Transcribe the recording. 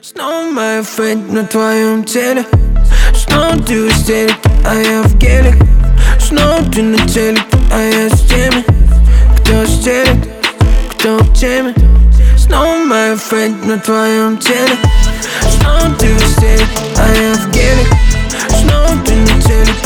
Снова моя фейт на твоем теле. Снова ты в истерике, а я в геле. Снова ты на телеке, а я с теми, кто стелит, кто в теме. Снова моя фейт на твоем теле. Снова ты в истерике, а я в геле. Снова ты на телеке,